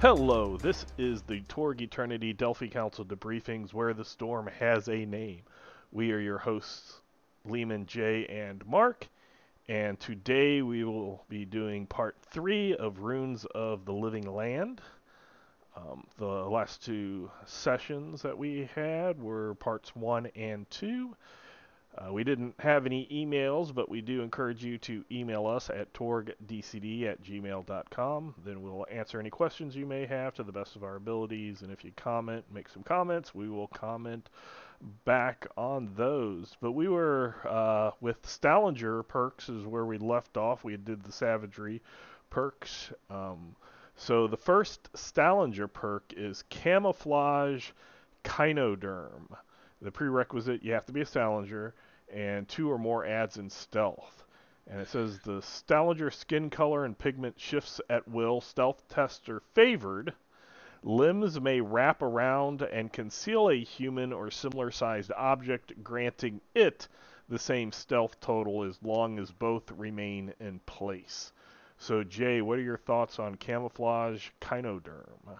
Hello, this is the Torg Eternity Delphi Council debriefings where the storm has a name. We are your hosts, Lehman, Jay, and Mark, and today we will be doing part 3 of Runes of the Living Land. The last two sessions that we had were parts 1 and 2. We didn't have any emails, but we do encourage you to email us at torgdcd@gmail.com. Then we'll answer any questions you may have to the best of our abilities. And if you make some comments, we will comment back on those. But we were with Stallinger perks is where we left off. We did the savagery perks. So the first Stallinger perk is Camouflage Kynoderm. The prerequisite, you have to be a Stallinger, and 2 or more adds in stealth. And it says the Stallinger skin color and pigment shifts at will. Stealth tester favored. Limbs may wrap around and conceal a human or similar sized object, granting it the same stealth total as long as both remain in place. So, Jay, what are your thoughts on Camouflage Kynoderm?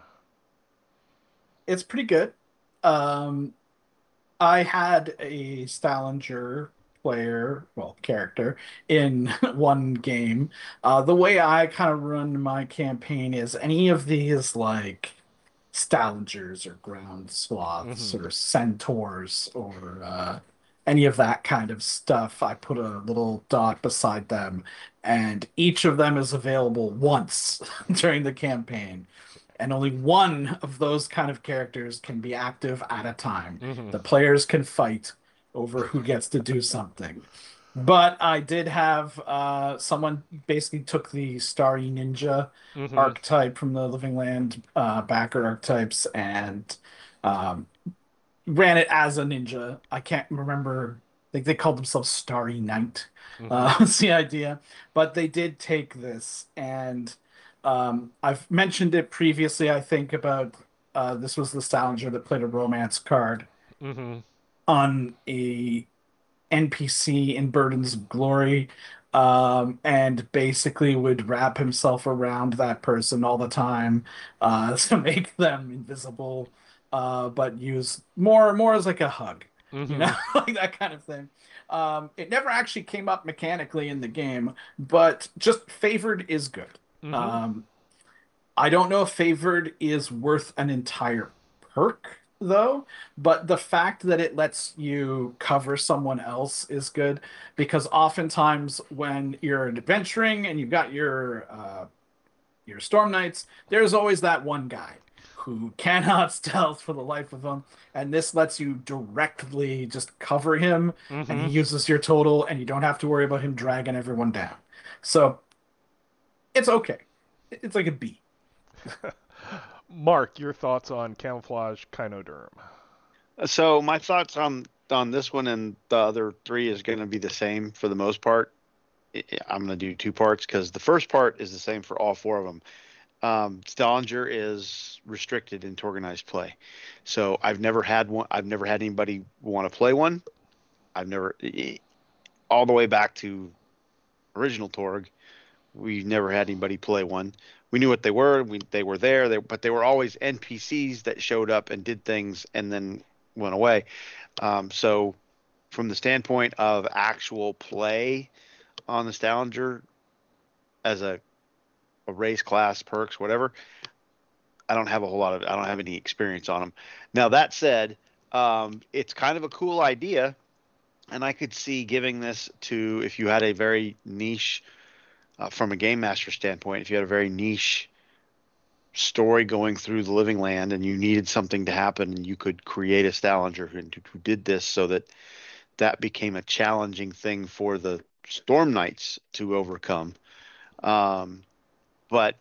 It's pretty good. Um, I had a Stallinger character in one game. The way I kind of run my campaign is any of these like Stallingers or ground sloths Mm-hmm. or centaurs or any of that kind of stuff, I put a little dot beside them, and each of them is available once during the campaign. And only one of those kind of characters can be active at a time. Mm-hmm. The players can fight over who gets to do something. But I did have someone basically took the Starry Ninja Mm-hmm. archetype from the Living Land backer archetypes and um, ran it as a ninja. I can't remember. Like they called themselves Starry Knight. Mm-hmm. That's the idea. But they did take this, and I've mentioned it previously. I think about this was the Salinger that played a romance card Mm-hmm. on a NPC in Burdens of Glory, and basically would wrap himself around that person all the time to make them invisible, but use more as like a hug, Mm-hmm. like that kind of thing. It never actually came up mechanically in the game, but just favored is good. Mm-hmm. Um, I don't know if favored is worth an entire perk though, but the fact that it lets you cover someone else is good because oftentimes when you're adventuring and you've got your Storm Knights, there's always that one guy who cannot stealth for the life of him, and this lets you directly just cover him and he Mm-hmm. uses your total and you don't have to worry about him dragging everyone down. So, it's okay. It's like a B. Mark, your thoughts on Camouflage Kynoderm? So my thoughts on this one and the other three is going to be the same for the most part. I'm going to do two parts because the first part is the same for all four of them. Stallinger is restricted into organized play, so I've never had one. I've never had anybody want to play one. I've never all the way back to original Torg. We never had anybody play one. We knew what they were. They were there. But they were always NPCs that showed up and did things and then went away. So from the standpoint of actual play on the Stallinger as a race class, perks, whatever, I don't have any experience on them. Now that said, it's kind of a cool idea, and I could see giving this to if you had a very niche, from a game master standpoint, if you had a very niche story going through the living land and you needed something to happen, and you could create a Stallinger who did this so that that became a challenging thing for the Storm Knights to overcome. Um, but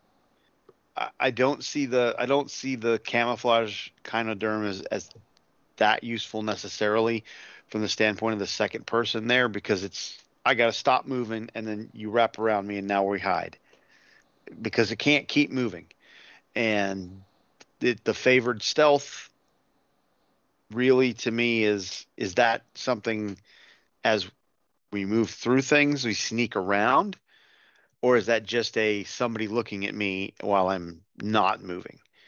I don't see the camouflage kind of derm as that useful necessarily from the standpoint of the second person there because it's I got to stop moving and then you wrap around me and now we hide because it can't keep moving and the favored stealth really to me is that something as we move through things we sneak around or is that just a somebody looking at me while I'm not moving?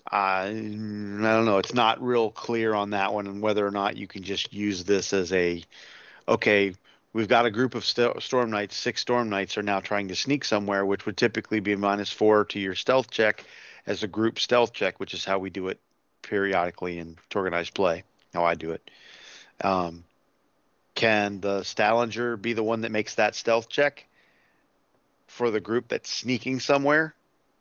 I don't know. It's not real clear on that one, and whether or not you can just use this as a okay. We've got a group of storm knights. 6 storm knights are now trying to sneak somewhere, which would typically be -4 to your stealth check as a group stealth check, which is how we do it periodically in organized play. How I do it. Um, can the Stallinger be the one that makes that stealth check for the group that's sneaking somewhere?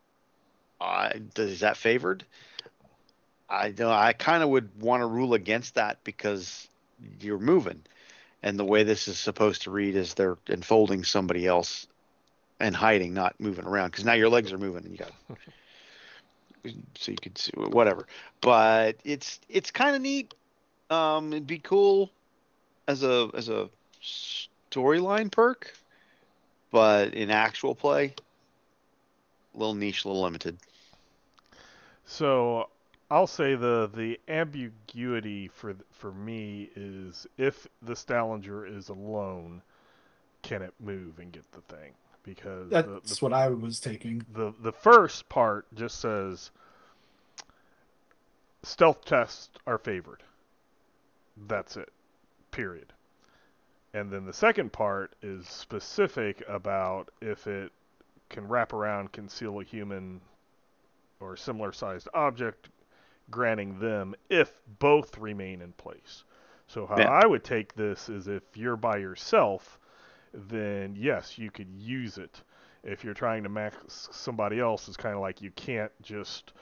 Is that favored? I know I kind of would want to rule against that because you're moving, and the way this is supposed to read is they're enfolding somebody else and hiding, not moving around. Because now your legs are moving, and you got so you could see whatever. But it's kind of neat. It'd be cool as a storyline perk, but in actual play, a little niche, a little limited. So I'll say the ambiguity for me is if the Stallinger is alone, can it move and get the thing? Because That's what I was taking. the first part just says stealth tests are favored. That's it. Period. And then the second part is specific about if it can wrap around, conceal a human or similar sized object, granting them if both remain in place. So how Yeah, I would take this is if you're by yourself, then yes, you could use it. If you're trying to max somebody else, it's kind of like you can't just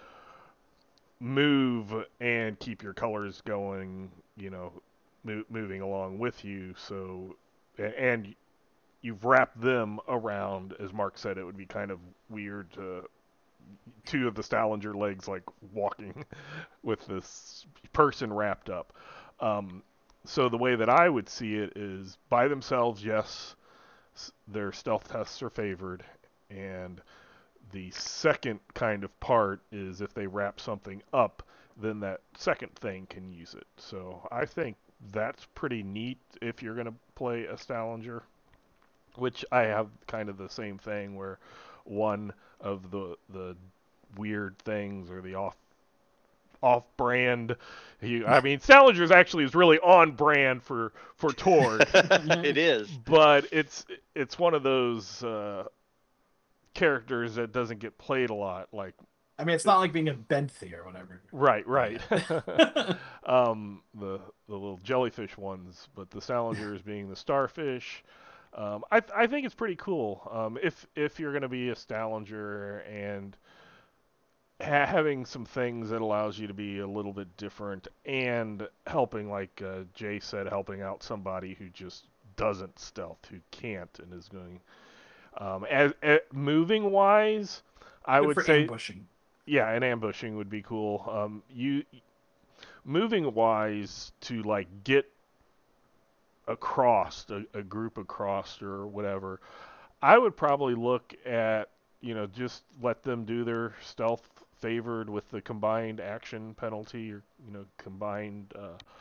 move and keep your colors going, moving along with you. So, and you've wrapped them around, as Mark said, it would be kind of weird to two of the Stallinger legs like walking with this person wrapped up. Um, so the way that I would see it is by themselves, yes, their stealth tests are favored, and the second kind of part is if they wrap something up, then that second thing can use it. So I think that's pretty neat if you're going to play a Stallinger, which I have kind of the same thing where one of the weird things or the off brand. I mean, Salinger's actually is really on brand for Torg, it is. but it's one of those characters that doesn't get played a lot. Like, I mean, it's not like being a Benthy or whatever. right. Yeah. The little jellyfish ones, but the Salingers being the starfish. I think it's pretty cool. If you're going to be a Stalinger and having some things that allows you to be a little bit different and helping, like Jay said, helping out somebody who just doesn't stealth, who can't, and is going. As moving wise, I Good would for say, ambushing. yeah, and ambushing would be cool. You moving wise to like get across a group across or whatever. I would probably look at, just let them do their stealth favored with the combined action penalty or, combined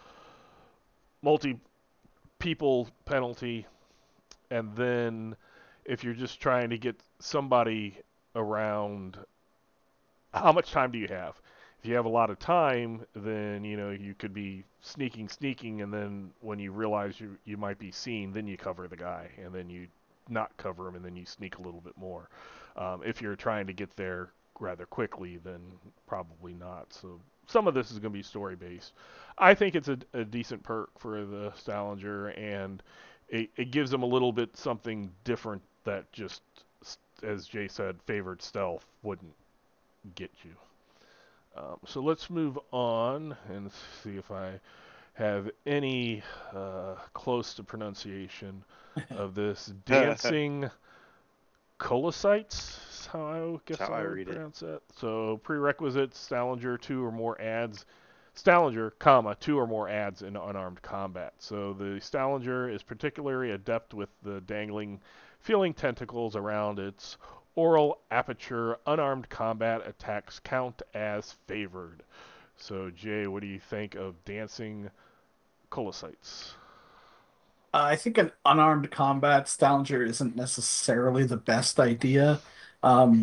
multi people penalty. And then if you're just trying to get somebody around, how much time do you have? If you have a lot of time, then you could be sneaking, and then when you realize you might be seen, then you cover the guy, and then you not cover him, and then you sneak a little bit more. If you're trying to get there rather quickly, then probably not. So some of this is going to be story based. I think it's a decent perk for the Salinger, and it gives them a little bit something different that just, as Jay said, favored stealth wouldn't get you. So let's move on and see if I have any close to pronunciation of this. That's Dancing Colocytes is how I guess how I I would read it. pronounce that. So prerequisites, Stallinger, two or more ads. Stallinger, comma, two or more ads in unarmed combat. So the Stallinger is particularly adept with the dangling, feeling tentacles around its oral aperture. Unarmed combat attacks count as favored. So Jay, what do you think of dancing colocytes? I think an unarmed combat Stallinger isn't necessarily the best idea. Um,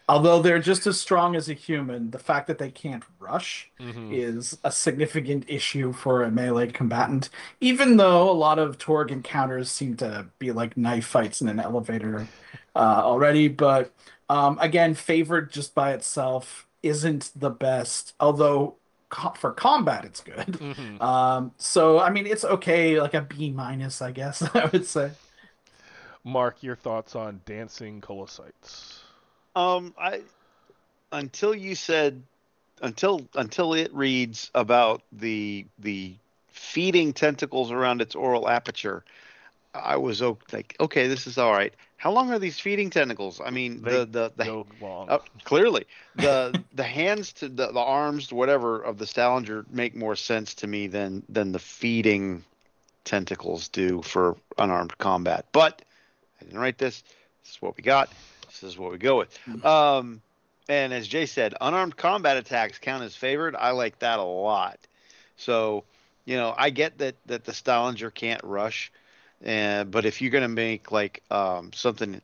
Although they're just as strong as a human, the fact that they can't rush Hmm. is a significant issue for a melee combatant. Even though a lot of Torg encounters seem to be like knife fights in an elevator already, but again, favored just by itself isn't the best. Although for combat, it's good. Hmm. So I mean, it's okay, like a B minus, I guess I would say. Mark, your thoughts on dancing colocytes? I until you said until it reads about the feeding tentacles around its oral aperture, I was like, okay, this is all right. How long are these feeding tentacles? I mean, They go long. clearly the hands to the arms, whatever of the Stalinger make more sense to me than the feeding tentacles do for unarmed combat. But I didn't write this. This is what we got. This is what we go with. And as Jay said, unarmed combat attacks count as favored. I like that a lot. So, I get that the Stalinger can't rush, but if you're gonna make like something,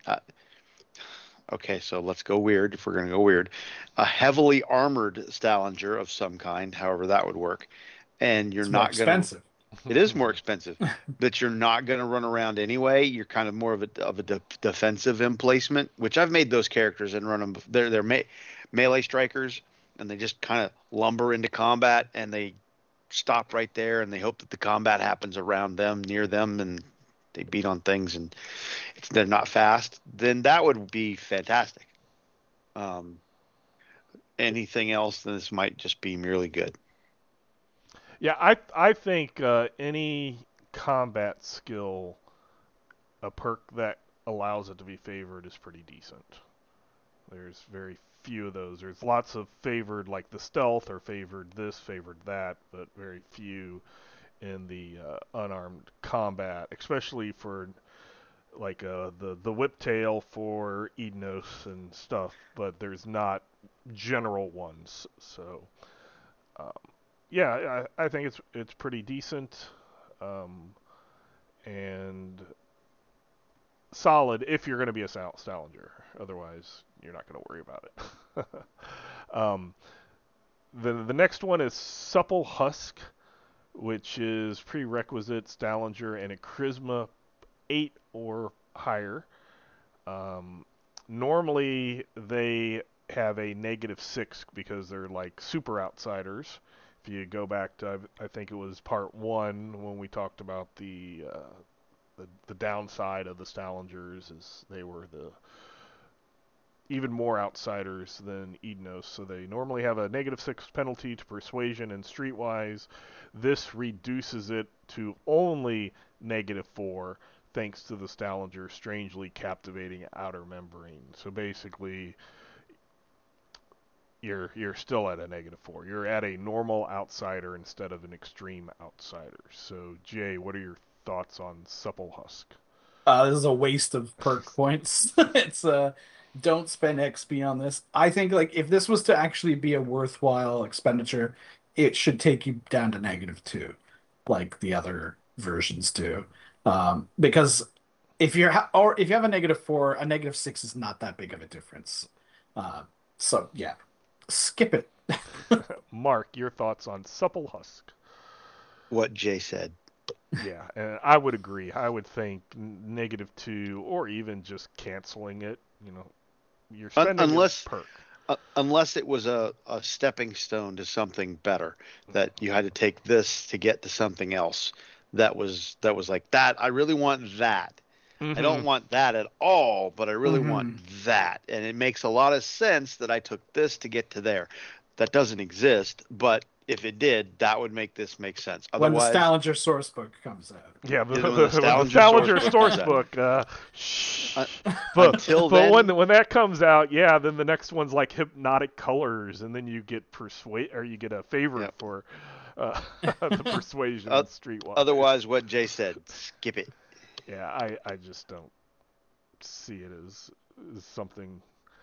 okay, so let's go weird. If we're gonna go weird, a heavily armored Stalinger of some kind, however that would work, and you're It's more not gonna expensive. it is more expensive, but you're not going to run around anyway. You're kind of more of a defensive emplacement, which I've made those characters and run them. They're melee strikers, and they just kind of lumber into combat, and they stop right there, and they hope that the combat happens around them, near them, and they beat on things, and they're not fast. Then that would be fantastic. Um, Anything else, then this might just be merely good. Yeah, I think any combat skill, a perk that allows it to be favored is pretty decent. There's very few of those. There's lots of favored, like the stealth, or favored this, favored that, but very few in the unarmed combat, especially for like the whiptail for Ednos and stuff. But there's not general ones. So um, yeah, I think it's pretty decent. Um, and solid if you're going to be a Salinger. Otherwise, you're not going to worry about it. The next one is Supple Husk, which is prerequisite Salinger and a Charisma 8 or higher. Um, Normally, they have a -6 because they're like super outsiders. If you go back to, I think it was part 1 when we talked about the downside of the Stalingers is they were the even more outsiders than Ednos, so they normally have a -6 penalty to persuasion and streetwise. This reduces it to only -4 thanks to the Stalinger's strangely captivating outer membrane. So basically, you're still at a -4. You're at a normal outsider instead of an extreme outsider. So Jay, what are your thoughts on Supple Husk? This is a waste of perk points. It's don't spend XP on this. I think like if this was to actually be a worthwhile expenditure, it should take you down to -2, like the other versions do. Because if you have a -4, a -6 is not that big of a difference. Uh, so yeah, skip it. Mark, your thoughts on Supple Husk? What Jay said. Yeah, and I would agree. I would think -2 or even just canceling it. You're spending a Unless perk. unless it was a stepping stone to something better, that you had to take this to get to something else that was like that. I really want that. I Hmm. don't want that at all, but I really want Hmm. that. And it makes a lot of sense that I took this to get to there. That doesn't exist, but if it did, that would make this make sense. When the Otherwise, Stalinger source book comes out. Yeah, when the when the Stalinger source Salinger book comes source out, book. uh, Shh. But until but then, when that comes out, yeah, then the next one's like Hypnotic Colors, and then you get persuade or you get a favorite yep. for the persuasion Uh, and streetwise. Otherwise, what Jay said, skip it. Yeah, I just don't see it as something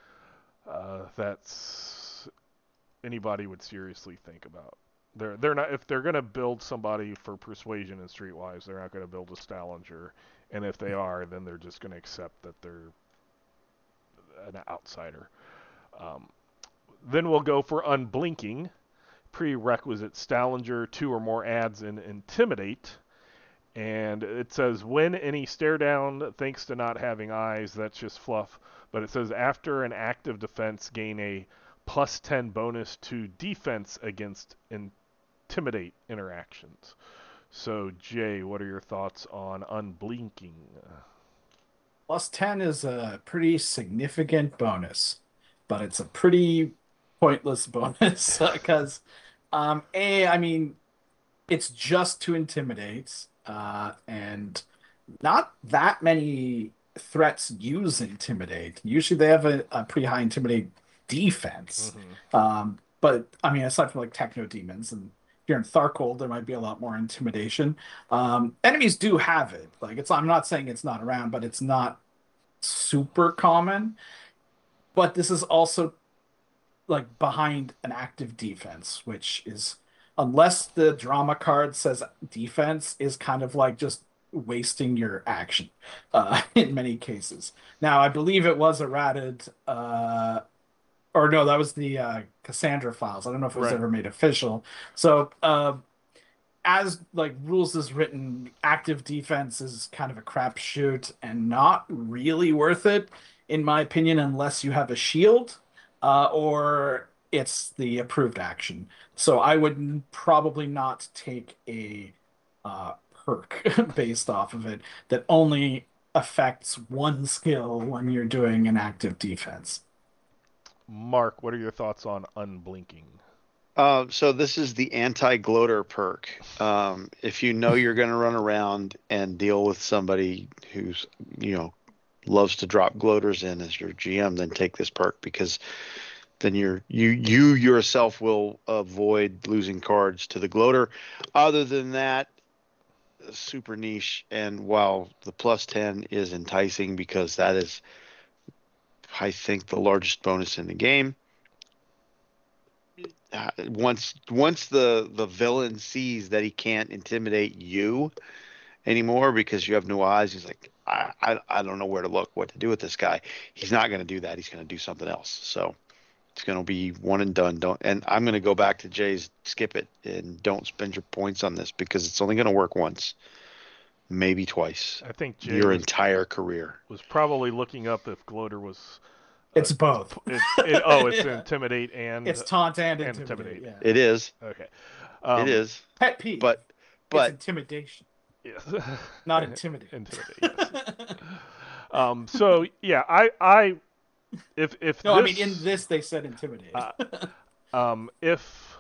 that's anybody would seriously think about. They're not if they're gonna build somebody for persuasion and streetwise, they're not gonna build a Stalinger, and if they are, then they're just gonna accept that they're an outsider. Um, then we'll go for unblinking. Prerequisite Stallinger, 2 or more adds in Intimidate. And it says when any stare down thanks to not having eyes, that's just fluff. But it says after an active defense, gain a plus 10 bonus to defense against intimidate interactions. So, Jay, what are your thoughts on unblinking? Plus 10 is a pretty significant bonus, but it's a pretty pointless bonus because, I mean, it's just to intimidate, and not that many threats use intimidate. Usually they have a pretty high intimidate defense. Mm-hmm. But I mean, aside from like techno demons and here in Tharkold, there might be a lot more intimidation. Enemies do have it. Like I'm not saying it's not around, but it's not super common. But this is also like behind an active defense, which is unless the drama card says defense, is kind of like just wasting your action in many cases. Now, I believe it was errated, or no, that was the Cassandra files. I don't know if it was Right. ever made official. So, as like rules is written, active defense is kind of a crapshoot and not really worth it, in my opinion, unless you have a shield, or it's the approved action. So I would probably not take a perk based off of it that only affects one skill when you're doing an active defense. Mark, what are your thoughts on unblinking? So this is the anti-gloater perk. If you know you're going to run around and deal with somebody who's, loves to drop gloaters in as your GM, then take this perk because then you yourself will avoid losing cards to the gloater. Other than that, super niche. And while the plus 10 is enticing because that is, I think, the largest bonus in the game. Once the villain sees that he can't intimidate you anymore because you have no eyes, he's like, I don't know where to look, what to do with this guy. He's not going to do that. He's going to do something else. So it's going to be one and done. And I'm going to go back to Jay's skip it and don't spend your points on this because it's only going to work once, maybe twice, I think Jay your entire career. was probably looking up if gloater was. It's both. It's Yeah. intimidate and It's taunt and and intimidate. intimidate. Yeah. It is. Okay. It is. Pet peeve. But It's intimidation, yes. not intimidate. Intimidate. Yes. So yeah, I if No, I this, mean in this they said intimidate. if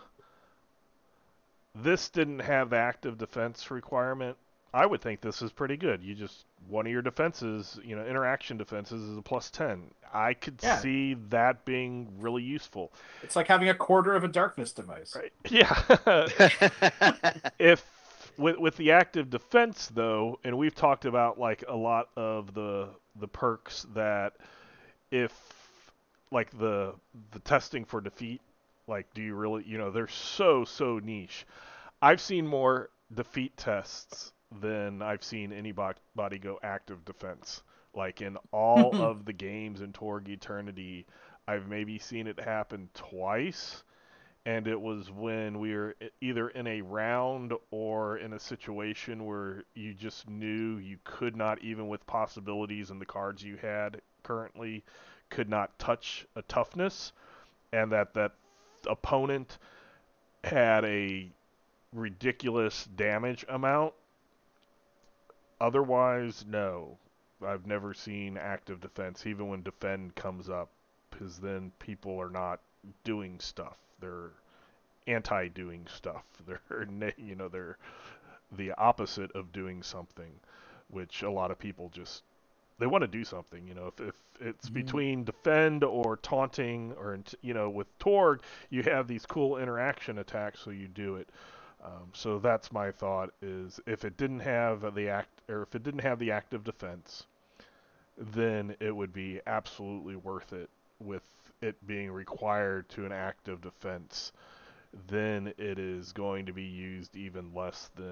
this didn't have the active defense requirement, I would think this is pretty good. You just one of your defenses, interaction defenses is a plus 10. I could Yeah. see that being really useful. It's like having a quarter of a darkness device. Right. Yeah. If with the active defense though, and we've talked about like a lot of the perks that if like the testing for defeat, like do you really, they're so niche. I've seen more defeat tests than I've seen anybody go active defense. Like in all of the games in Torg Eternity, I've maybe seen it happen twice, and it was when we were either in a round or in a situation where you just knew you could not, even with possibilities and the cards you had currently, could not touch a toughness, and that opponent had a ridiculous damage amount. Otherwise, no. I've never seen active defense, even when defend comes up, because then people are not doing stuff. They're anti-doing stuff. They're the opposite of doing something, which a lot of people just they want to do something. If it's between defend or taunting or with Torg, you have these cool interaction attacks, so you do it. So that's my thought: is if it didn't have the active defense, then it would be absolutely worth it. With it being required to an active defense, then it is going to be used even less than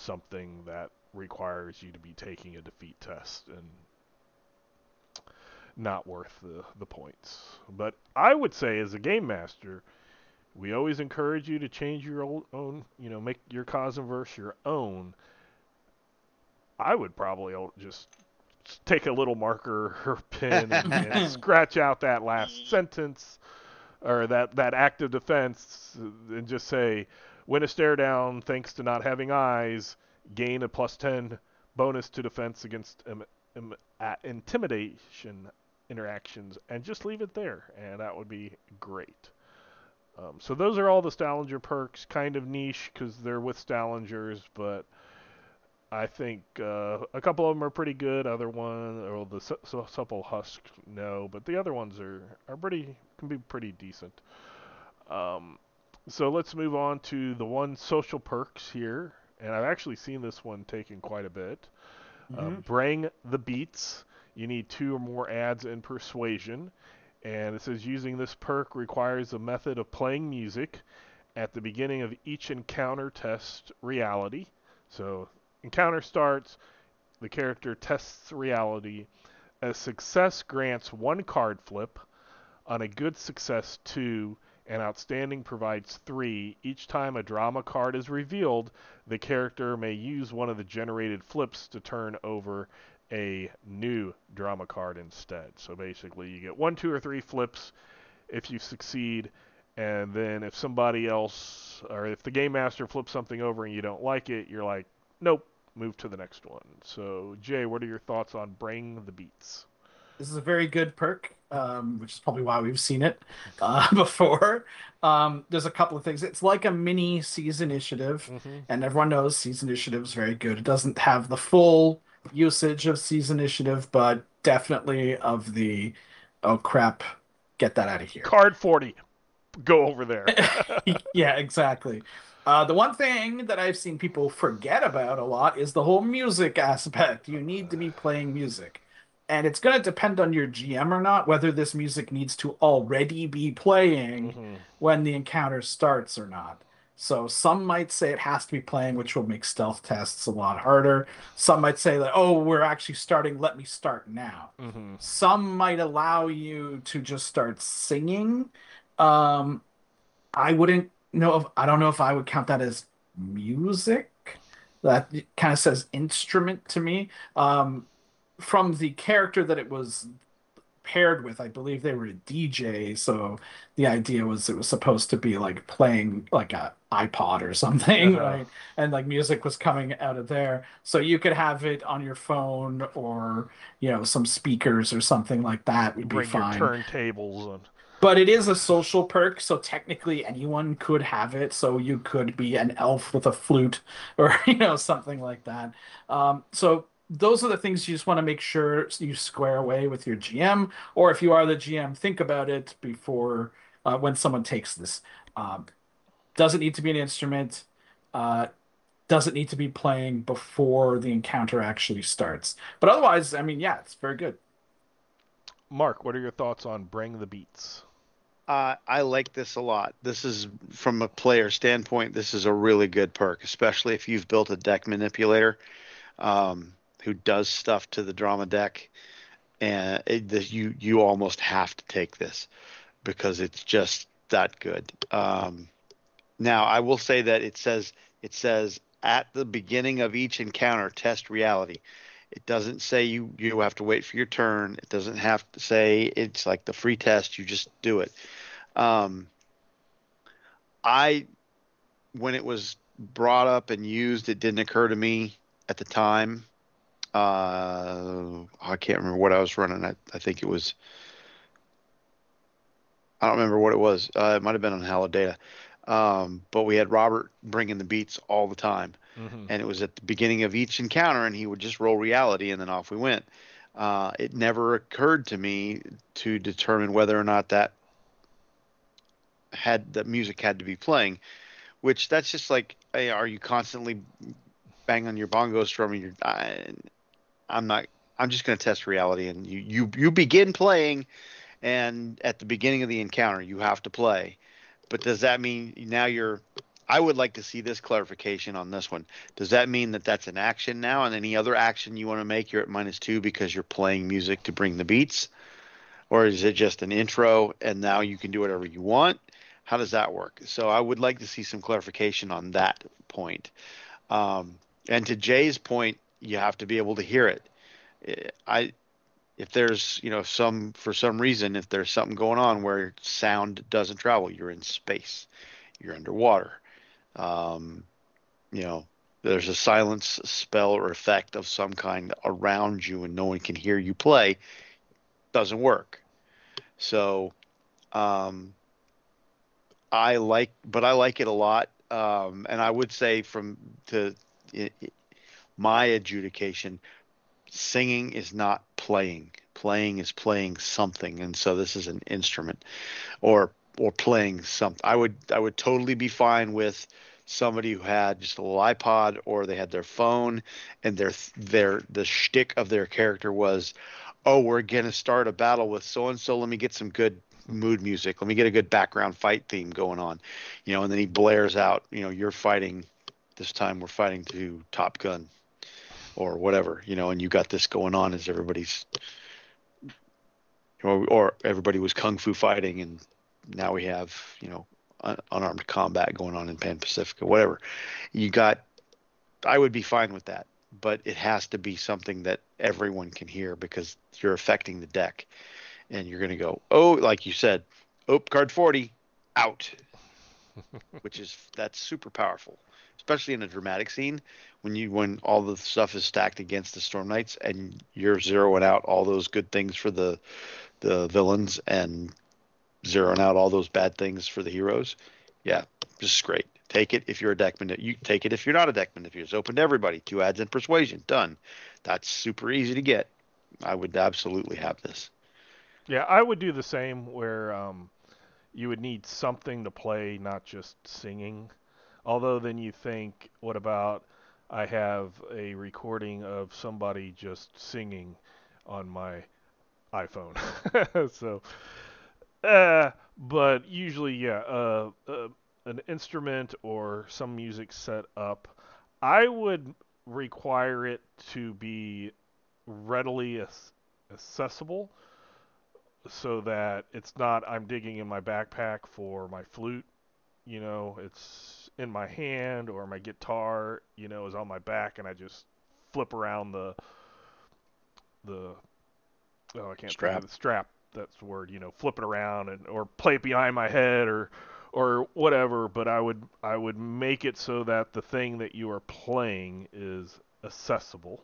something that requires you to be taking a defeat test. And not worth the points. But I would say, as a game master, we always encourage you to change your own, make your cause and verse your own. I would probably just take a little marker or pen and scratch out that last sentence or that act of defense and just say, win a stare down thanks to not having eyes, gain a +10 bonus to defense against intimidation interactions, and just leave it there, and that would be great. So those are all the Stallinger perks, kind of niche because they're with Stallingers, but I think a couple of them are pretty good. Other one, or the Supple Husk, no, but the other ones are can be pretty decent. So let's move on to the one social perks here, and I've actually seen this one taken quite a bit. Bring the beats. You need 2 or more ads in Persuasion, and it says using this perk requires a method of playing music at the beginning of each encounter test reality. So encounter starts, the character tests reality. A success grants 1 card flip. On a good success, 2. And outstanding provides 3. Each time a drama card is revealed, the character may use one of the generated flips to turn over a new drama card instead. So basically, you get 1, 2, or 3 flips if you succeed, and then if somebody else, or if the game master flips something over and you don't like it, you're like, nope, move to the next one. So, Jay, what are your thoughts on Bring the Beats? This is a very good perk, which is probably why we've seen it before. There's a couple of things. It's like a mini Seize Initiative, and everyone knows Seize Initiative is very good. It doesn't have the full usage of Seize Initiative, but definitely of the, oh crap, get that out of here. Card 40. Go over there. Yeah, exactly. The one thing that I've seen people forget about a lot is the whole music aspect. You need to be playing music. And it's going to depend on your GM or not, whether this music needs to already be playing when the encounter starts or not. So some might say it has to be playing, which will make stealth tests a lot harder. Some might say that, oh, we're actually starting, let me start now. Some might allow you to just start singing. I wouldn't know if, I don't know if I would count that as music. That kind of says instrument to me. From the character that it was paired with, I believe they were a DJ, so the idea was it was supposed to be like playing like a iPod or something, right? And like music was coming out of there. So you could have it on your phone or, some speakers or something like that would be fine. Bring your turntables and... But it is a social perk, so technically anyone could have it. So you could be an elf with a flute or, something like that. So those are the things you just want to make sure you square away with your GM, or if you are the GM, think about it before when someone takes this. Doesn't need to be an instrument. Doesn't need to be playing before the encounter actually starts. But otherwise, I mean, yeah, it's very good. Mark, what are your thoughts on Bring the Beats? I like this a lot. This is, from a player standpoint, this is a really good perk, especially if you've built a deck manipulator. Who does stuff to the drama deck, and you almost have to take this because it's just that good. Now, I will say that it says at the beginning of each encounter, test reality. It doesn't say you have to wait for your turn. It doesn't have to say it's like the free test. You just do it. When it was brought up and used, it didn't occur to me at the time. I can't remember what I was running. I think it was, I don't remember what it was. It might have been on Halidata. But we had Robert bringing the beats all the time. And it was at the beginning of each encounter, and he would just roll reality, and then off we went. It never occurred to me to determine whether or not that music had to be playing, which that's just like, hey, are you constantly banging on your bongos strumming? I'm just going to test reality, and you begin playing, and at the beginning of the encounter you have to play. But does that mean now I would like to see this clarification on this one. Does that mean that that's an action now, and any other action you want to make, you're at -2 because you're playing music to bring the beats? or is it just an intro and now you can do whatever you want? How does that work? So I would like to see some clarification on that point. Um, and to Jay's point, you have to be able to hear it. I if there's some for some reason if there's something going on where sound doesn't travel, you're in space, you're underwater. Um, you know, there's a silence spell or effect of some kind around you and no one can hear you play, doesn't work. So um, I like it a lot. And I would say from to I my adjudication, singing is not playing. Playing is playing something, and so this is an instrument or playing something. I would totally be fine with somebody who had just a little iPod or they had their phone and the shtick of their character was, oh, we're gonna start a battle with so and so. Let me get some good mood music. Let me get a good background fight theme going on, and then he blares out, you're fighting. This time we're fighting to Top Gun or whatever, and you got this going on as everybody's or everybody was kung fu fighting, and now we have unarmed combat going on in Pan Pacific or whatever. You got, I would be fine with that, but it has to be something that everyone can hear because you're affecting the deck, and you're going to go, oh, like you said, oh, card 40 out, that's super powerful, especially in a dramatic scene when all the stuff is stacked against the Storm Knights and you're zeroing out all those good things for the villains and zeroing out all those bad things for the heroes. Yeah, this is great. Take it if you're a deck manipulator. You take it if you're not a deck manipulator. It's open to everybody. 2 adds in persuasion. Done. That's super easy to get. I would absolutely have this. Yeah, I would do the same where you would need something to play, not just singing. Although then you think, what about I have a recording of somebody just singing on my iPhone? So, but usually, yeah, an instrument or some music set up, I would require it to be readily accessible so that it's not I'm digging in my backpack for my flute, it's in my hand, or my guitar, is on my back and I just flip around the oh, I can't think of Strap. the strap. That's the word. Flip it around and or play it behind my head or whatever. But I would make it so that the thing that you are playing is accessible,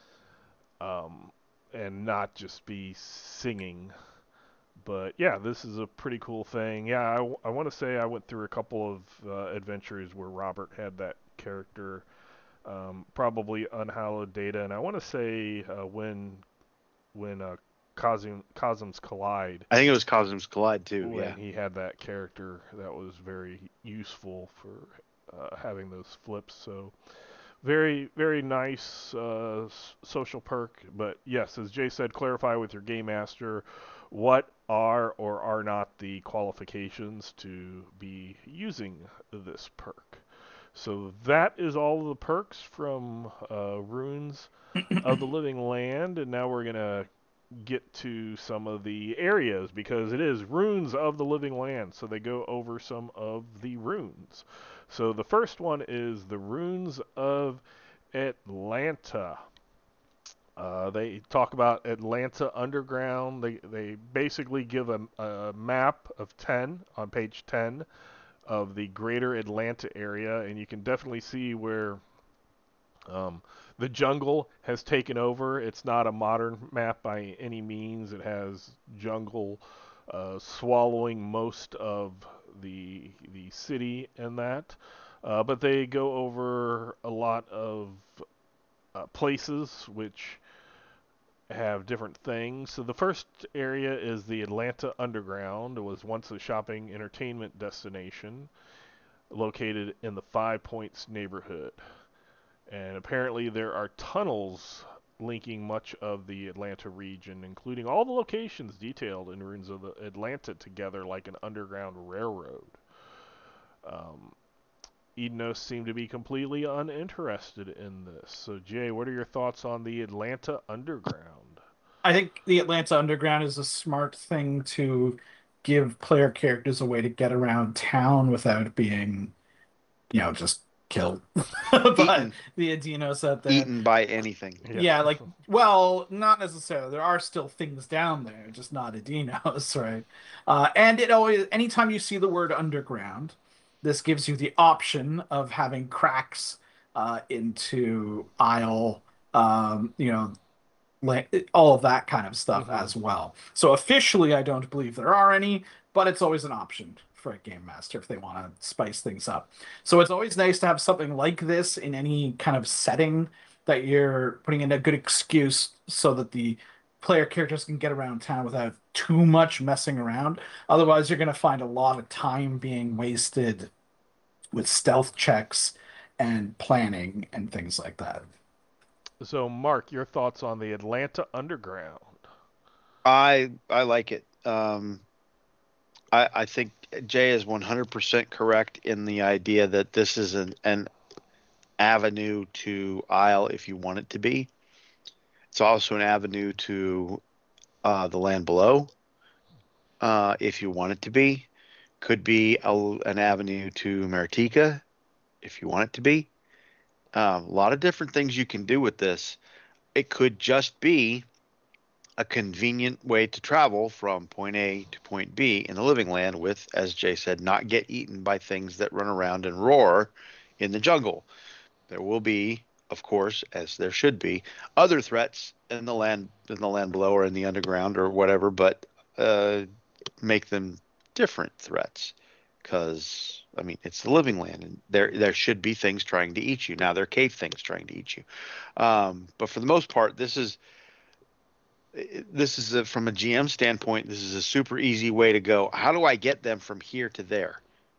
um, and not just be singing. But yeah, this is a pretty cool thing. Yeah, I want to say I went through a couple of adventures where Robert had that character, probably Unhallowed Data, and I want to say when Cosms Collide, I think it was Cosmos Collide too. when Yeah. he had that character, that was very useful for having those flips. So very, very nice social perk. But yes, as Jay said, clarify with your game master what are or are not the qualifications to be using this perk. So that is all the perks from Runes of the Living Land, and now we're gonna get to some of the areas because it is Runes of the Living Land, so they go over some of the runes. So the first one is the Runes of Atlanta. They talk about Atlanta Underground. They basically give a map of 10 on page 10 of the greater Atlanta area, and you can definitely see where um, the jungle has taken over. It's not a modern map by any means. It has jungle swallowing most of the city and that. But they go over a lot of places which have different things. So the first area is the Atlanta Underground. It was once a shopping entertainment destination located in the Five Points neighborhood. And apparently there are tunnels linking much of the Atlanta region, including all the locations detailed in Runes of the Atlanta together like an underground railroad. Um, Ednos seemed to be completely uninterested in this. So, Jay, what are your thoughts on the Atlanta Underground? I think the Atlanta Underground is a smart thing to give player characters a way to get around town without being, just killed by Eaten, the Adinos out there. eaten by anything. Yeah. Yeah, like, well, not necessarily. There are still things down there, just not Adinos, right? And it always, anytime you see the word underground, this gives you the option of having cracks into Isle, um, you know, all of that kind of stuff Hmm. as well. So officially, I don't believe there are any, but it's always an option for a game master if they want to spice things up. So it's always nice to have something like this in any kind of setting that you're putting in a good excuse so that the player characters can get around town without too much messing around. Otherwise, you're going to find a lot of time being wasted with stealth checks and planning and things like that. So, Mark, your thoughts on the Atlanta Underground? I like it. I think Jay is 100% correct in the idea that this is an avenue to Isle if you want it to be. It's also an avenue to the land below if you want it to be. Could be an avenue to Maritika if you want it to be. A lot of different things you can do with this. It could just be a convenient way to travel from point A to point B in the living land with, as Jay said, not get eaten by things that run around and roar in the jungle. There will be, of course, as there should be, other threats in the land below or in the underground or whatever, but uh, make them different threats. Because I mean, it's the living land, and there should be things trying to eat you. Now, there are cave things trying to eat you, but for the most part, from a GM standpoint, this is a super easy way to go. How do I get them from here to there?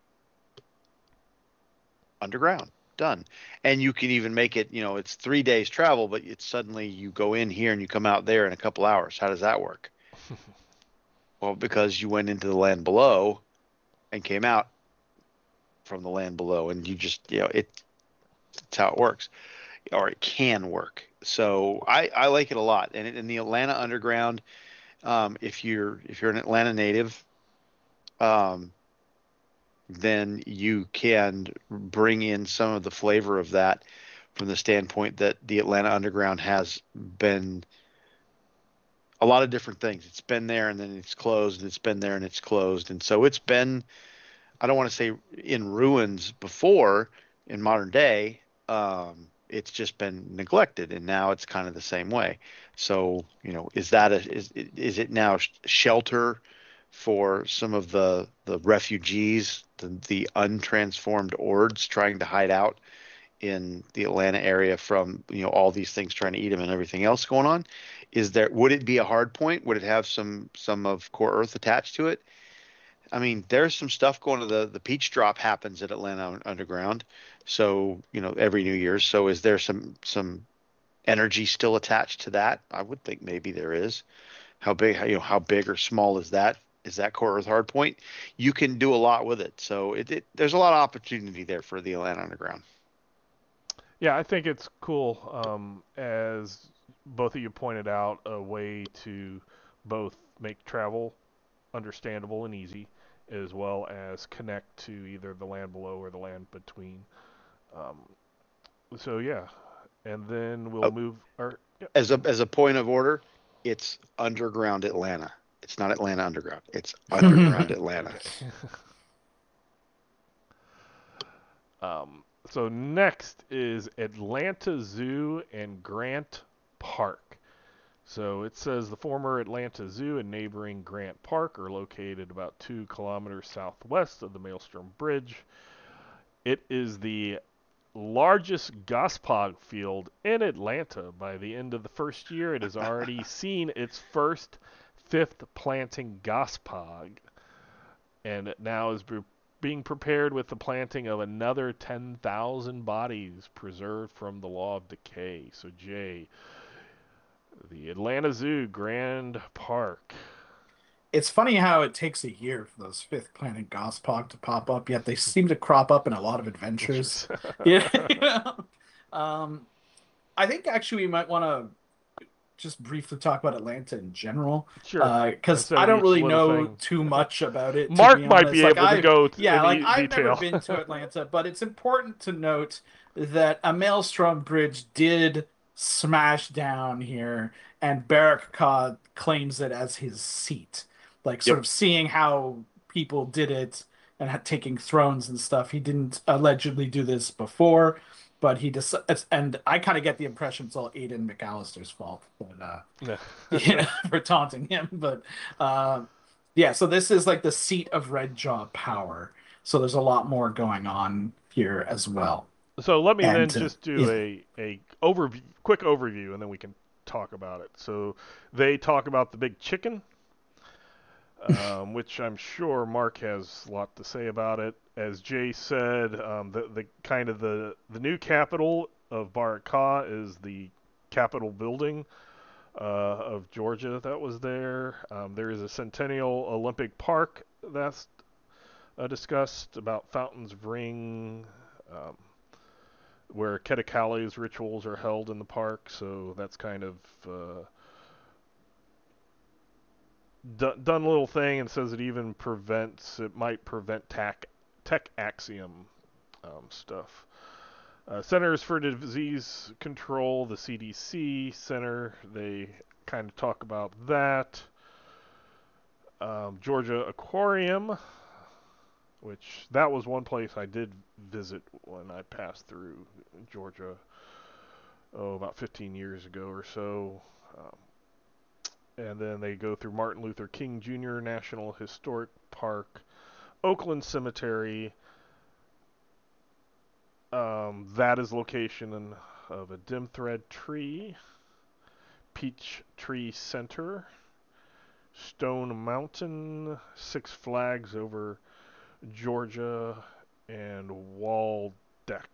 Underground. Done. And you can even make it, it's 3 days travel, but it's suddenly you go in here and you come out there in a couple hours. How does that work? Well, because you went into the land below and came out from the land below, and you just, it's how it works, or it can work. So I like it a lot. And in the Atlanta Underground, if you're an Atlanta native, um, then you can bring in some of the flavor of that from the standpoint that the Atlanta Underground has been a lot of different things. It's been there and then it's closed, and it's been there and it's closed. And so it's been, I don't want to say in ruins before in modern day. It's just been neglected, and now it's kind of the same way. So, is it now shelter for some of the refugees, the untransformed Ords trying to hide out in the Atlanta area from all these things trying to eat them and everything else going on? Would it be a hard point? Would it have some of Core Earth attached to it? I mean, there's some stuff going to the Peach Drop happens at Atlanta Underground, so every New Year's. So is there some energy still attached to that? I would think maybe there is. How big or small is that? Is that Core Earth Hardpoint? You can do a lot with it. So there's a lot of opportunity there for the Atlanta Underground. Yeah, I think it's cool. As both of you pointed out, a way to both make travel understandable and easy, as well as connect to either the land below or the land between. Um, so yeah, and then we'll Oh, move. Or yeah. as a point of order, it's Underground Atlanta. It's not Atlanta Underground. It's Underground Atlanta. Okay. So next is Atlanta Zoo and Grant Park. So it says the former Atlanta Zoo and neighboring Grant Park are located about 2 kilometers southwest of the Maelstrom Bridge. It is the largest Gospog field in Atlanta. By the end of the first year, it has already seen its first fifth planting Gospog, and it now is being prepared with the planting of another 10,000 bodies preserved from the law of decay. So, Jay, the Atlanta Zoo, Grand Park. It's funny how it takes a year for those fifth planet Gospog to pop up, yet they seem to crop up in a lot of adventures. Adventures. Yeah. Um, I think actually we might want to just briefly talk about Atlanta in general, Sure. because Instead I of don't each really little know thing. too much about it, to be Mark might honest. be Like able to go yeah, in like I've never detail. been to Atlanta, but it's important to note that a Maelstrom Bridge did smash down here, and Barak Khan claims it as his seat. Like, sort Yep. of seeing how people did it and taking thrones and stuff. He didn't allegedly do this before, but he just, and I kind of get the impression it's all Aiden McAllister's fault, but yeah, for taunting him. But yeah, so this is like the seat of Redjaw power. So there's a lot more going on here as well. So let me then And just do yeah, a quick overview, and then we can talk about it. So they talk about the big chicken, which I'm sure Mark has a lot to say about it. As Jay said, the kind of the new capital of Barakah is the Capitol building of Georgia that was there. There is a Centennial Olympic Park that's discussed about Fountains of Ring, um, where Ketikali's rituals are held in the park. So that's kind of done a little thing, and says it might prevent tech axiom stuff. Centers for Disease Control, the CDC Center, they kind of talk about that. Georgia Aquarium, which that was one place I did visit when I passed through Georgia, about 15 years ago or so. And then they go through Martin Luther King Jr. National Historic Park, Oakland Cemetery. That is location of a dim thread tree, Peach Tree Center, Stone Mountain, Six Flags over Georgia, and Waldeck.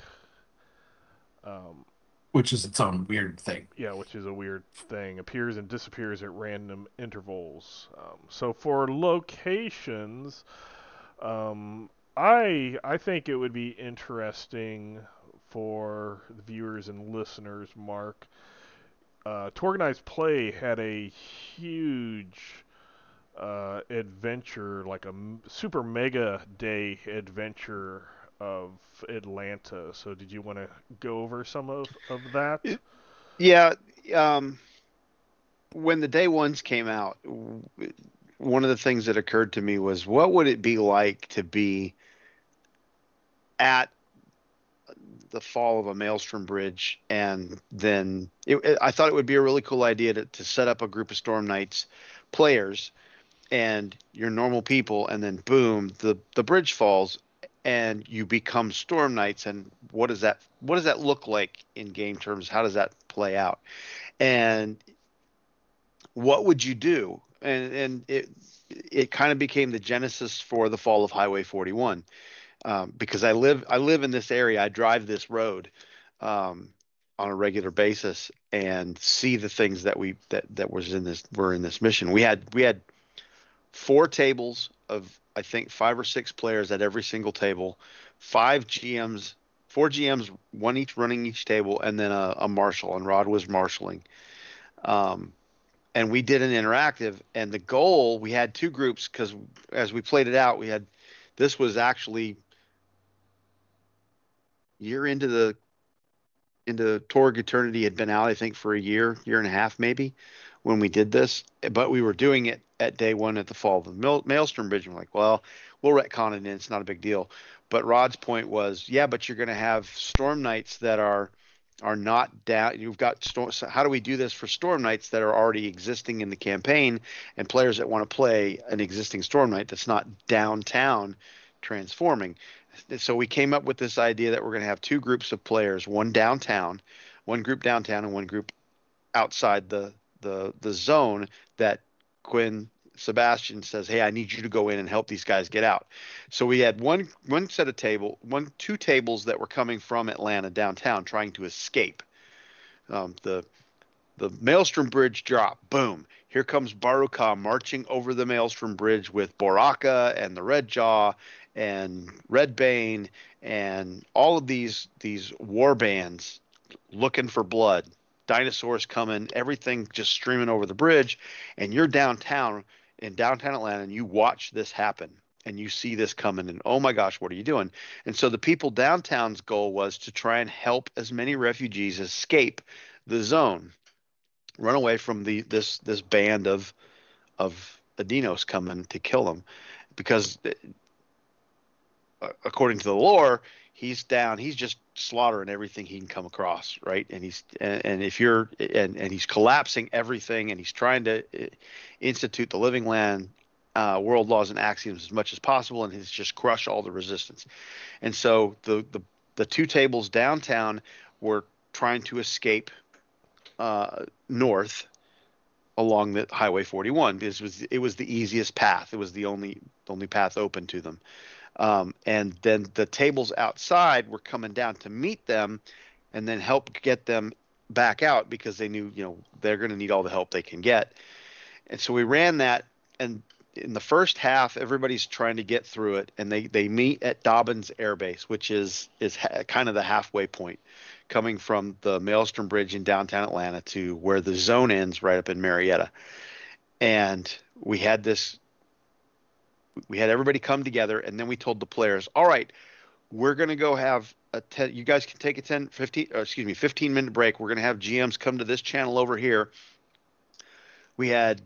Um, which is its own weird thing. yeah, which is a weird thing. Appears and disappears at random intervals. So for locations, I think it would be interesting for the viewers and listeners, Mark. To Organize Play had a huge adventure, like a super mega day adventure of Atlanta. So did you want to go over some of that? Yeah. Um, when the day ones came out, one of the things that occurred to me was what would it be like to be at the fall of a Maelstrom Bridge, and then I thought it would be a really cool idea to set up a group of Storm Knights players and your normal people, and then boom, the bridge falls, and you become Storm Knights. And what does that look like in game terms? How does that play out? And what would you do? And it kind of became the genesis for the fall of Highway 41, because I live in this area. I drive this road um, on a regular basis and see the things that were in this mission. We had 4 tables of, I think, 5 or 6 players at every single table, 5 GMs, 4 GMs, one each running each table, and then a marshal, and Rod was marshaling. Um, and we did an interactive, and the goal, we had 2 groups, because as we played it out, this was actually year into Torg Eternity, had been out, I think, for a year and a half, maybe, when we did this. But we were doing it at day one at the fall of the Maelstrom Bridge. And we're like, well, we'll retcon it in. It's not a big deal. But Rod's point was, yeah, but you're going to have Storm Knights that are not down. You've got storm. So how do we do this for Storm Knights that are already existing in the campaign, and players that want to play an existing Storm Knight that's not downtown transforming? So we came up with this idea that we're going to have 2 groups of players, one group downtown, and one group outside the zone, that Quinn Sebastian says, hey, I need you to go in and help these guys get out. So we had one set of 2 tables that were coming from Atlanta downtown trying to escape. The Maelstrom Bridge drop, boom. Here comes Baruka marching over the Maelstrom Bridge with Boraka and the Red Jaw and Red Bane and all of these war bands looking for blood. dinosaurs coming, everything just streaming over the bridge, and you're downtown in downtown Atlanta, and you watch this happen, and you see this coming, and oh my gosh, what are you doing? And so the people downtown's goal was to try and help as many refugees escape the zone, run away from this band of Adinos coming to kill them, because according to the lore, he's just slaughtering everything he can come across, right? And he's collapsing everything, and he's trying to institute the living land world laws and axioms as much as possible, and he's just crush all the resistance. And so the two tables downtown were trying to escape north along the Highway 41. It was the easiest path. It was the only path open to them. And then the tables outside were coming down to meet them and then help get them back out, because they knew, they're going to need all the help they can get. And so we ran that, and in the first half, everybody's trying to get through it, and they meet at Dobbins Air Base, which is kind of the halfway point, coming from the Maelstrom Bridge in downtown Atlanta to where the zone ends right up in Marietta. And we had everybody come together, and then we told the players, all right, we're going to go have you guys can take a 15-minute break. We're going to have GMs come to this channel over here. We had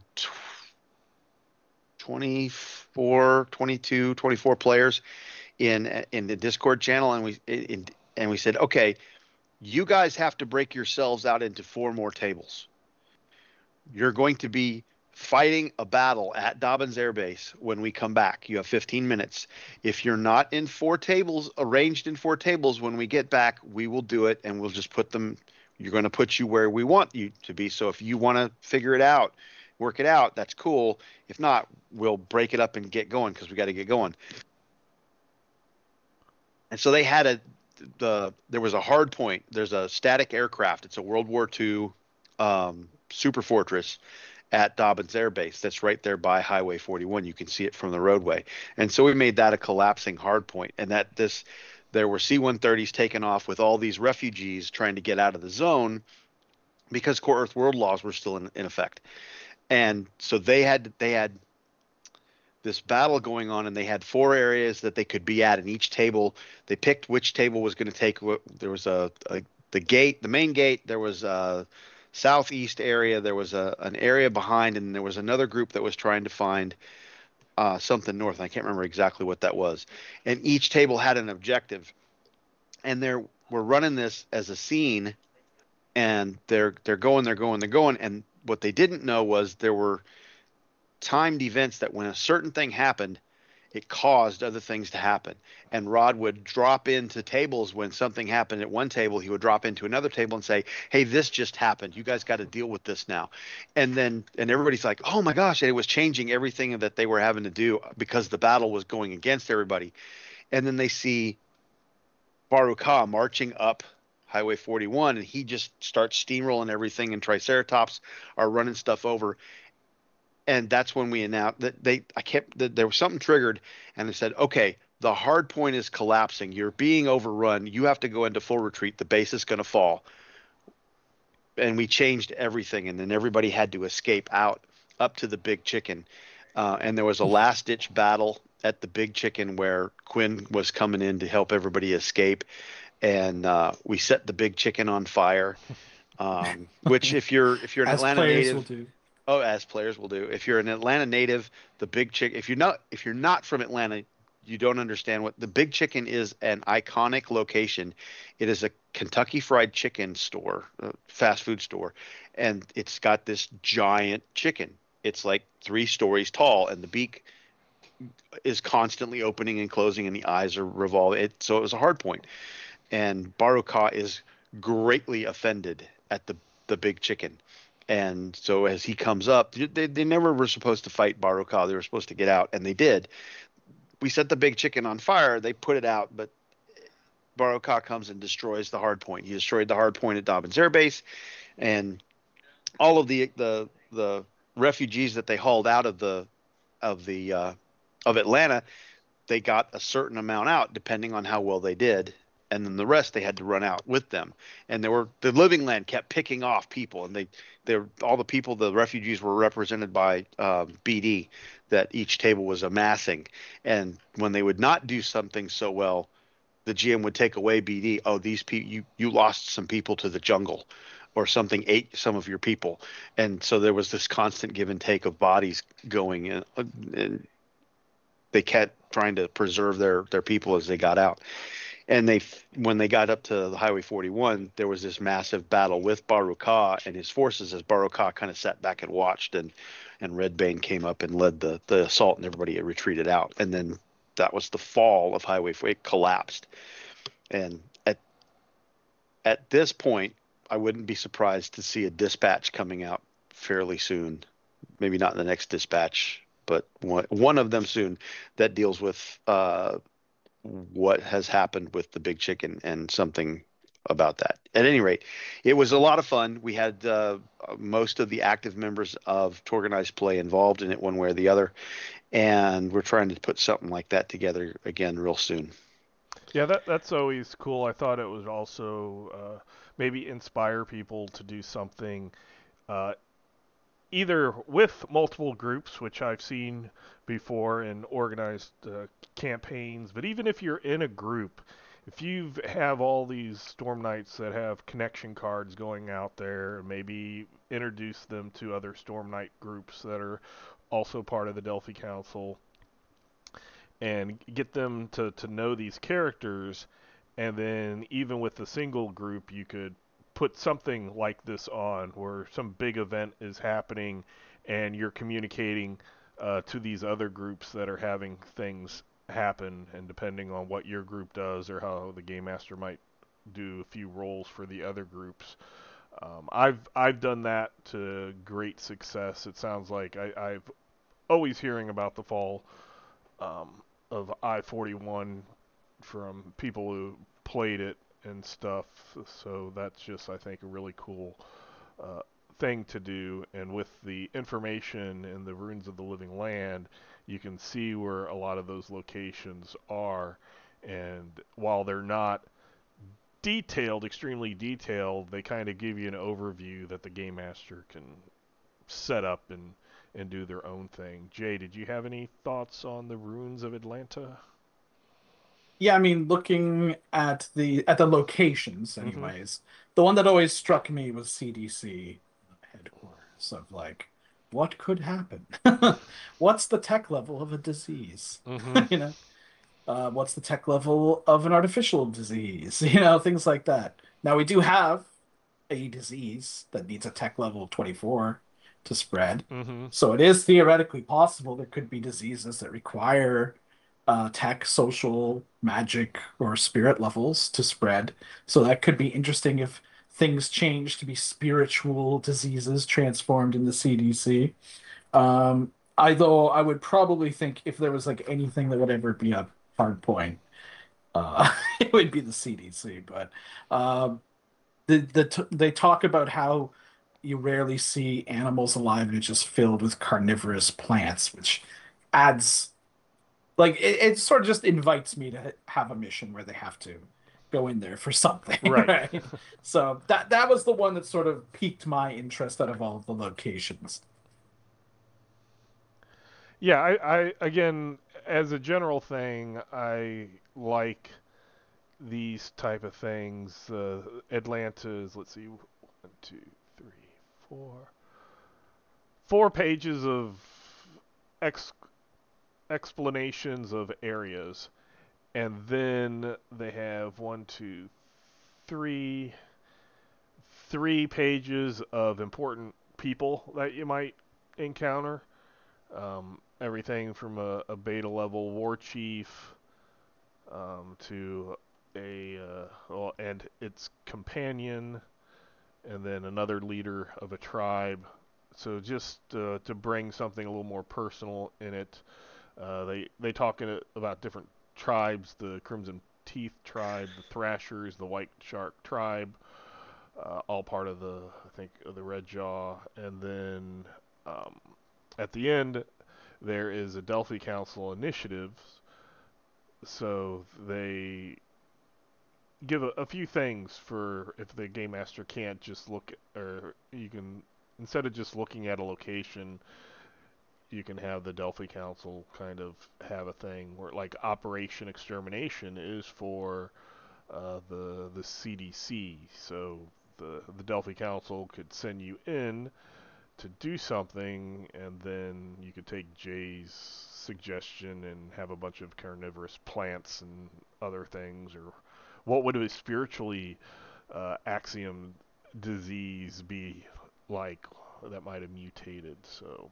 24 players in the Discord channel, and we said, okay, you guys have to break yourselves out into 4 more tables. You're going to be fighting a battle at Dobbins Air Base when we come back. You have 15 minutes. If you're not in 4 tables, arranged in 4 tables, when we get back, we will do it, and we'll just put them. You're going to put you where we want you to be. So if you want to figure it out, work it out, that's cool. If not, we'll break it up and get going, because we got to get going. And so they had there was a hard point. There's a static aircraft. It's a World War II super fortress at Dobbins Air Base that's right there by Highway 41. You can see it from the roadway. And so we made that a collapsing hard point, and there were C-130s taken off with all these refugees trying to get out of the zone, because core Earth world laws were still in effect. And so they had this battle going on, and they had 4 areas that they could be at, and each table, they picked which table was going to take. There was the gate, the main gate. There was a southeast area. There was an area behind, and there was another group that was trying to find something north. I can't remember exactly what that was. And each table had an objective, and we're running this as a scene, and they're going. And what they didn't know was there were timed events that when a certain thing happened, it caused other things to happen. And Rod would drop into tables when something happened at one table. He would drop into another table and say, hey, this just happened. You guys got to deal with this now. And everybody's like, oh my gosh. And it was changing everything that they were having to do, because the battle was going against everybody. And then they see Baruch marching up Highway 41, and he just starts steamrolling everything, and Triceratops are running stuff over. And that's when we announced that there was something triggered, and they said, okay, the hard point is collapsing. You're being overrun. You have to go into full retreat. The base is going to fall. And we changed everything, and then everybody had to escape out up to the Big Chicken. And there was a last-ditch battle at the Big Chicken where Quinn was coming in to help everybody escape. And we set the Big Chicken on fire, which if you're an Atlanta native, as players will do. If you're an Atlanta native, the Big Chicken. If you're not from Atlanta, you don't understand what the Big Chicken is. An iconic location. It is a Kentucky Fried Chicken store, fast food store, and it's got this giant chicken. It's like 3 stories tall, and the beak is constantly opening and closing, and the eyes are revolving. So it was a hard point. And Baruch is greatly offended at the Big Chicken. And so as he comes up, they never were supposed to fight Baruch. They were supposed to get out, and they did. We set the Big Chicken on fire. They put it out, but Baruch comes and destroys the hard point. He destroyed the hard point at Dobbins Air Base, and all of the refugees that they hauled out of Atlanta, they got a certain amount out depending on how well they did. and then the rest they had to run out with them. And the Living Land kept picking off people, and all the people, the refugees were represented by BD that each table was amassing. And when they would not do something so well, the GM would take away BD. Oh, these people, you lost some people to the jungle, or something ate some of your people, and so there was this constant give and take of bodies going, and they kept trying to preserve their people as they got out. And when they got up to the Highway 41, there was this massive battle with Baruka and his forces as Baruka kind of sat back and watched, and Red Bane came up and led the assault, and everybody had retreated out. And then that was the fall of Highway 4. It collapsed. And at this point, I wouldn't be surprised to see a dispatch coming out fairly soon. Maybe not in the next dispatch, but one of them soon, that deals with what has happened with the big chicken and something about that. At any rate, it was a lot of fun. We had most of the active members of Torganized Play involved in it one way or the other, and we're trying to put something like that together again real soon. Yeah, that's always cool. I thought it would also maybe inspire people to do something uh, either with multiple groups, which I've seen before in organized campaigns, but even if you're in a group, if you have all these Storm Knights that have connection cards going out there, maybe introduce them to other Storm Knight groups that are also part of the Delphi Council, and get them to know these characters. And then even with the single group, you could put something like this on where some big event is happening and you're communicating to these other groups that are having things happen, and depending on what your group does or how the game master might do a few roles for the other groups. I've done that to great success. It sounds like I've always hearing about the fall of I-41 from people who played it and stuff. So that's just, I think, a really cool uh, thing to do. And with the information in the Runes of the Living Land, you can see where a lot of those locations are. And while they're not detailed, extremely detailed, they kind of give you an overview that the game master can set up and do their own thing. Jay, did you have any thoughts on the Runes of Atlanta? Yeah, I mean, looking at the locations, Mm-hmm. anyways, the one that always struck me was CDC headquarters of like, what could happen? What's the tech level of a disease? Mm-hmm. You know, what's the tech level of an artificial disease? You know, things like that. Now we do have a disease that needs a tech level of 24 to spread. Mm-hmm. So it is theoretically possible there could be diseases that require tech, social, magic, or spirit levels to spread. So that could be interesting if things change to be spiritual diseases transformed in the CDC. Although I would probably think if there was like anything that would ever be a hard point, it would be the CDC. But um, they talk about how you rarely see animals alive and just filled with carnivorous plants, which adds like it sort of just invites me to have a mission where they have to go in there for something, Right. right? So that was the one that sort of piqued my interest out of all of the locations. Yeah, I again, as a general thing, I like these type of things. Atlanta's, let's see, one, two, three, four pages of ex- explanations of areas, and then they have one, two, three pages of important people that you might encounter. Everything from a beta level war chief to well, and its companion, and then another leader of a tribe. So just to bring something a little more personal in it, they talk in it about different tribes: the Crimson Teeth tribe, the Thrashers, the White Shark tribe, all part of the, I think, of the Red Jaw. And then um, at the end, there is a Delphi Council initiative. So they give a few things for if the game master can't just look, or you can, instead of just looking at a location, you can have the Delphi Council kind of have a thing where, like, Operation Extermination is for the CDC. So the Delphi Council could send you in to do something, and then you could take Jay's suggestion and have a bunch of carnivorous plants and other things, or what would a spiritually axiom disease be like that might have mutated. So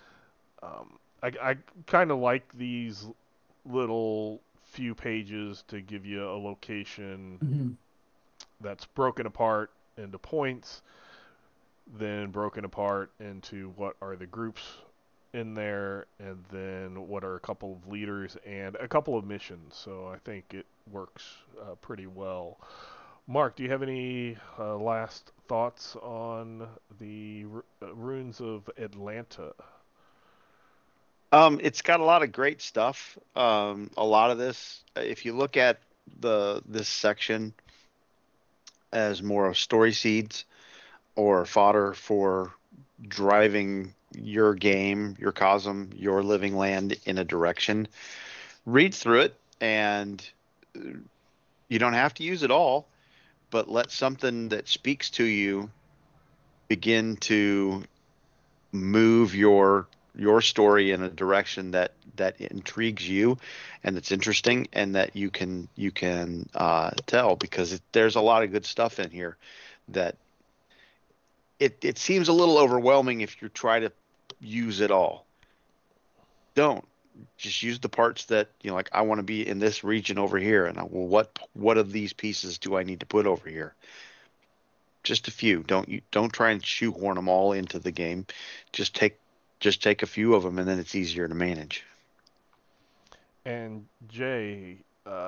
I kind of like these little few pages to give you a location Mhm. that's broken apart into points, then broken apart into what are the groups in there, and then what are a couple of leaders and a couple of missions. So I think it works pretty well. Mark, do you have any last thoughts on the runes of Atlanta? It's got a lot of great stuff. A lot of this, if you look at this section as more of story seeds or fodder for driving your game, your cosm, your living land in a direction, read through it, and you don't have to use it all, but let something that speaks to you begin to move your story in a direction that intrigues you and that's interesting and that you can tell, because there's a lot of good stuff in here that it seems a little overwhelming if you try to use it all. Don't just use the parts that, like, I want to be in this region over here, and well, what of these pieces do I need to put over here? Just a few. Don't try and shoehorn them all into the game. Just take a few of them, and then it's easier to manage. And Jay,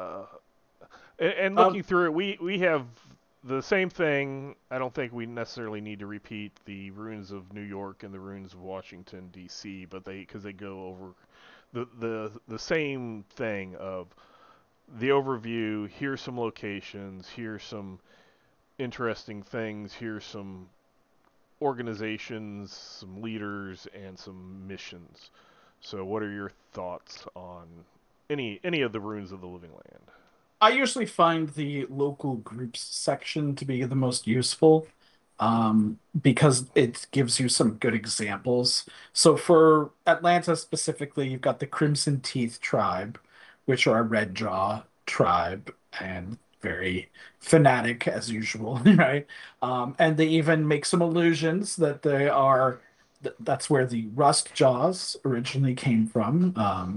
and Um, looking through it, we have the same thing. I don't think we necessarily need to repeat the runes of New York and the runes of Washington D.C., but because they go over the same thing of the overview. Here's some locations. Here's some interesting things. Here's some organizations, some leaders, and some missions. So, what are your thoughts on any of the runes of the Living Land? I usually find the local groups section to be the most useful, because it gives you some good examples. So for Atlanta specifically, you've got the Crimson Teeth tribe, which are a Red Jaw tribe and very fanatic as usual, right? And they even make some allusions that they are that's where the Rust Jaws originally came from.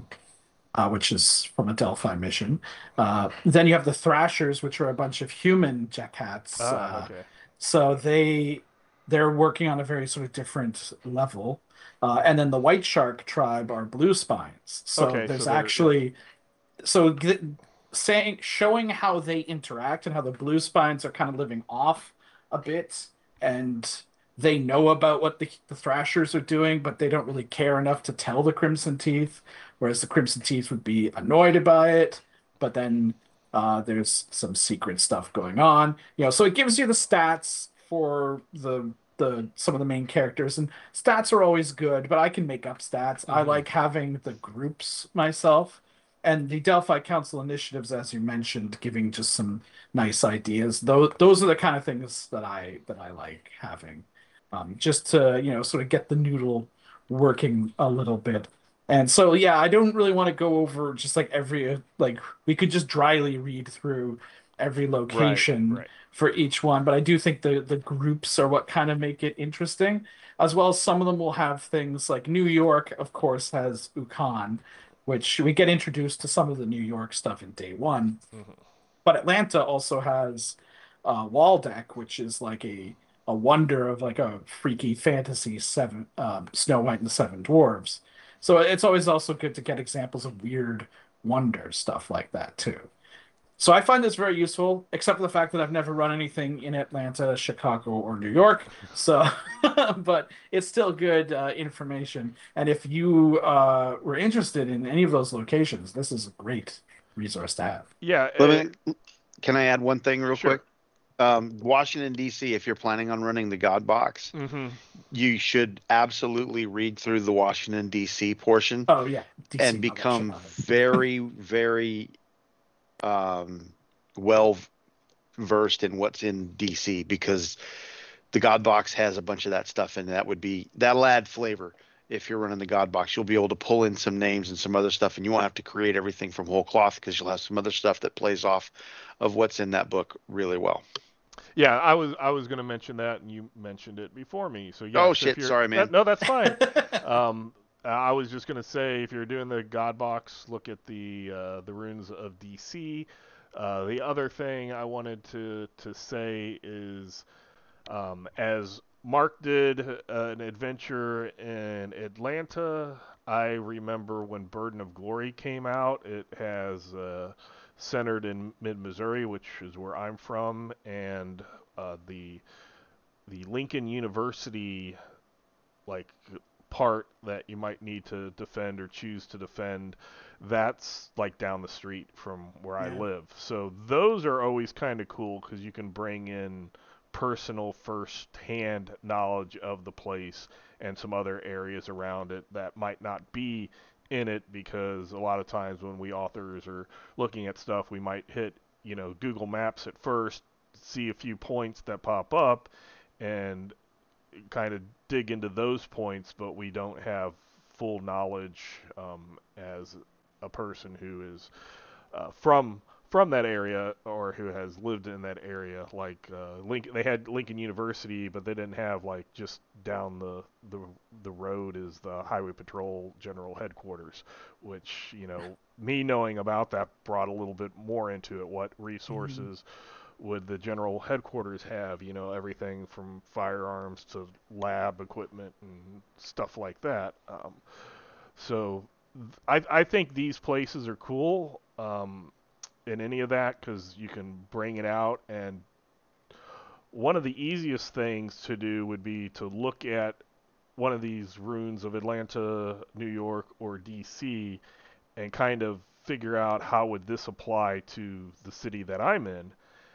Which is from a Delphi mission. Then you have the Thrashers, which are a bunch of human Jackats. Ah, okay. So they're working on a very sort of different level. And then the White Shark tribe are blue spines. So Okay, so there's they're, yeah. actually so th saying showing how they interact and how the blue spines are kind of living off a bit, and they know about what the Thrashers are doing, but they don't really care enough to tell the Crimson Teeth, whereas the Crimson Teeth would be annoyed by it. But then there's some secret stuff going on, so it gives you the stats for the some of the main characters, and stats are always good, but I can make up stats. I Mm-hmm. like having the groups myself, and the Delphi Council initiatives, as you mentioned, giving just some nice ideas. Those are the kind of things that I like having, just to sort of get the noodle working a little bit. And so yeah, I don't really want to go over just like every like we could just dryly read through every Right, location right. for each one, but I do think the groups are what kind of make it interesting, as well as some of them will have things like New York, of course, has Ukan, which we get introduced to some of the New York stuff in day one. Mm-hmm. But Atlanta also has Waldeck, which is like a wonder of like a freaky fantasy seven Snow White and the Seven Dwarves. So it's always also good to get examples of weird wonder stuff like that too. So I find this very useful, except for the fact that I've never run anything in Atlanta, Chicago, or New York. So, but it's still good information. And if you were interested in any of those locations, this is a great resource to have. Yeah, Let me Can I add one thing real Sure. quick? Washington D.C. If you're planning on running the God Box, Mm-hmm. you should absolutely read through the Washington D.C. portion Oh yeah, DC and know that shit become about it. very, very well versed in what's in DC, because the God Box has a bunch of that stuff in. That'll add flavor. If you're running the God Box, you'll be able to pull in some names and some other stuff, and you won't have to create everything from whole cloth, because you'll have some other stuff that plays off of what's in that book really well. Yeah, I was going to mention that, and you mentioned it before me. So Oh yes, if shit, you're sorry, man. no, that's fine. I was just going to say, if you're doing the God Box, look at the runes of DC. The other thing I wanted to say is, as Mark did an adventure in Atlanta, I remember when Burden of Glory came out. It has centered in mid-Missouri, which is where I'm from, and the Lincoln University like part that you might need to defend or choose to defend, that's like down the street from where I Yeah. live. So those are always kind of cool because you can bring in personal first-hand knowledge of the place and some other areas around it that might not be in it, because a lot of times when we authors are looking at stuff, we might hit, Google Maps at first, see a few points that pop up, and kind of dig into those points, but we don't have full knowledge as a person who is from that area or who has lived in that area. Like they had Lincoln University, but they didn't have like just down the road is the Highway Patrol General Headquarters, which me knowing about that brought a little bit more into it. What Mhm. resources would the general headquarters have? Everything from firearms to lab equipment and stuff like that. So I think these places are cool in any of that because you can bring it out. And one of the easiest things to do would be to look at one of these runes of Atlanta, New York, or DC and kind of figure out how would this apply to the city that I'm in.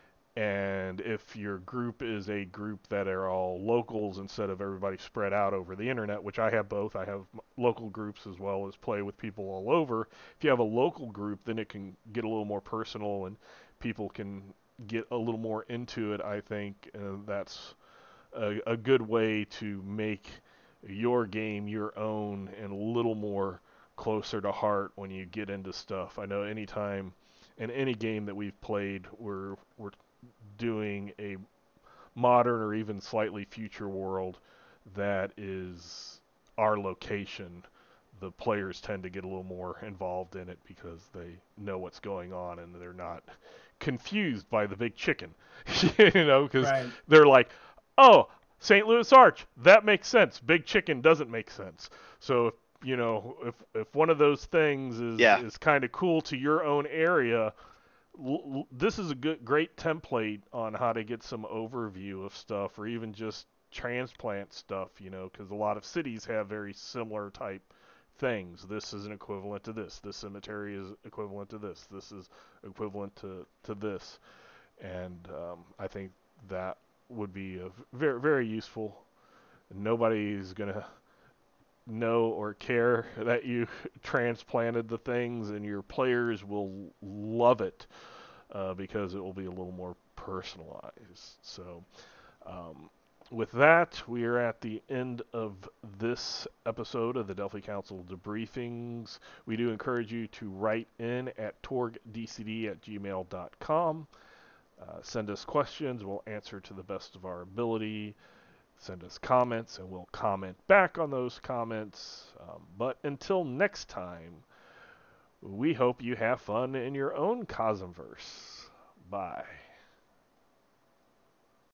And if your group is a group that are all locals instead of everybody spread out over the internet, which I have both, I have local groups as well as play with people all over. If you have a local group, then it can get a little more personal and people can get a little more into it, I think. And that's a good way to make your game your own and a little more closer to heart when you get into stuff. I know anytime in any game that we've played, we're doing a modern or even slightly future world that is our location, the players tend to get a little more involved in it because they know what's going on and they're not confused by the big chicken, because Right. they're like, oh, St. Louis Arch, that makes sense. Big chicken doesn't make sense. So if one of those things Yeah. is kind of cool to your own area, this is a great template on how to get some overview of stuff, or even just transplant stuff, because a lot of cities have very similar type things. This is an equivalent to this. This cemetery is equivalent to this. This is equivalent to this. And I think that would be a very, very useful. Nobody's going to know or care that you transplanted the things, and your players will love it because it will be a little more personalized. So, um, with that, we are at the end of this episode of the Delphi Council Debriefings. We do encourage you to write in at torgdcd@gmail.com. Send us questions. We'll answer to the best of our ability. Send us comments, and we'll comment back on those comments. But until next time, we hope you have fun in your own Cosmverse. Bye.